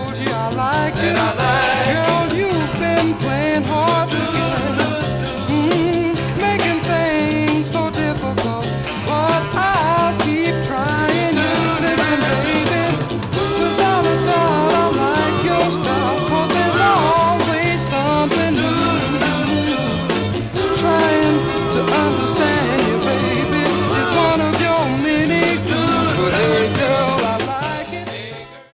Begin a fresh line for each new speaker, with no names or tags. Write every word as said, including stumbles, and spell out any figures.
told you I liked you.
And I like
Girl, you've been playing hard to get. Mm, making things so difficult. But I'll keep trying. You listen, baby. Without a doubt, I like your style. 'Cause there's always something new. Trying to understand.